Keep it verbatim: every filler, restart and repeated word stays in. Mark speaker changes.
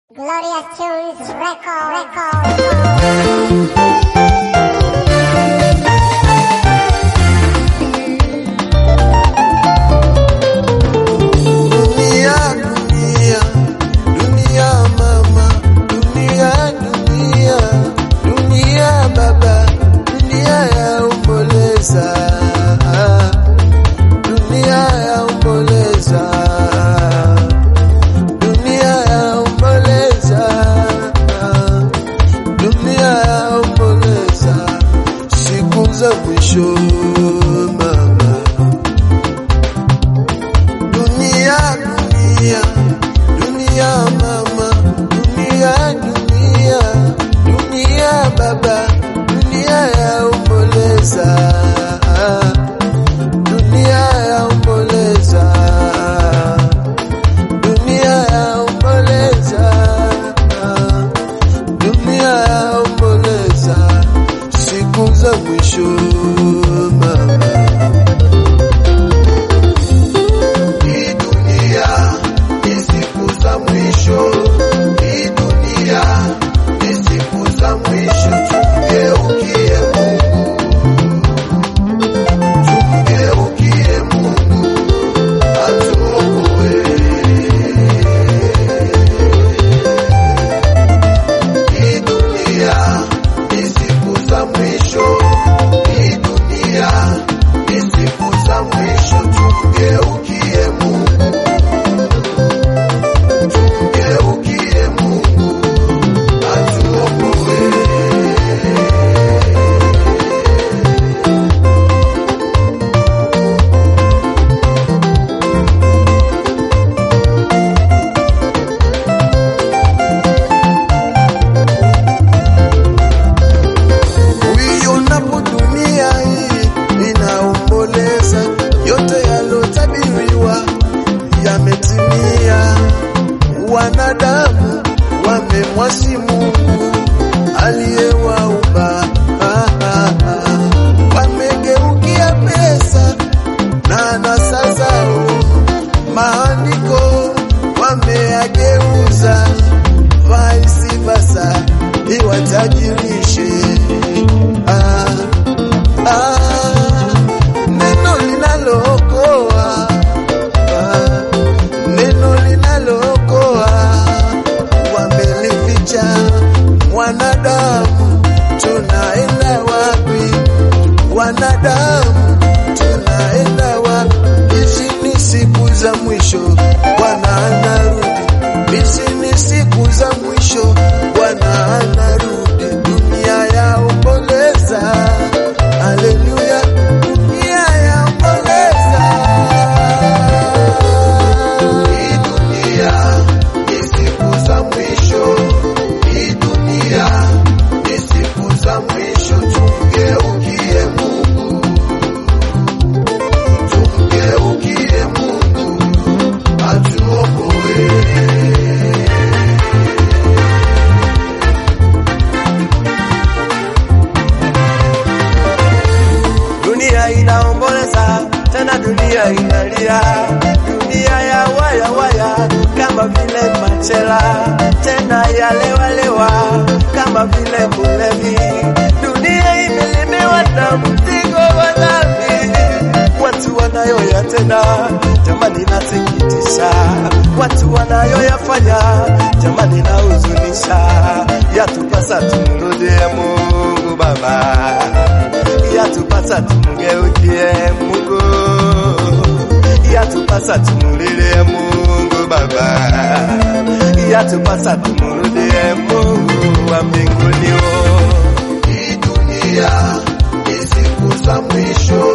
Speaker 1: Glorious Tunes Record, Record, Record.
Speaker 2: Wanadamu wamemwasi Mungu aliyewaumba, ah, ah, ah. Wamegeukia pesa na anasa zao, maandiko wameyageuza vice versa iwatajirishe. ah, ah. Neno linalookoa, ah, neno linalookoa wamelificha. Wanadamu tunaenda wapi? Wanadamu tunaenda wapi? Hizi ni siku za mwisho, Bwana anarudi. Hizi ni siku za mwisho, Bwana anarudi. Dunia yaomboleza, haleluya, dunia yaomboleza. Hii dunia ni siku za mwisho, hii dunia ni siku za mwisho. Tumgeukie Mungu, tumgeukie Mungu atuokoe.
Speaker 3: Dunia inaomboleza, tena dunia inalia, dunia ya waya waya kama vile machela, tena ya lewa lewa kama vile mulevi. Dunia imelemewa na mzigo wa dhambi, watu wanayoyatenda jamani nasikitisha, watu wanayoyafanya jamani nahuzunisha. Yatupasa tumrudie Mungu Baba, yatupasa tumgeukie Mungu, yatupasa tumulilie Mungu Baba, yatupasa tumrudie Mungu wa mbinguni.
Speaker 2: Hii dunia ni siku za mwisho,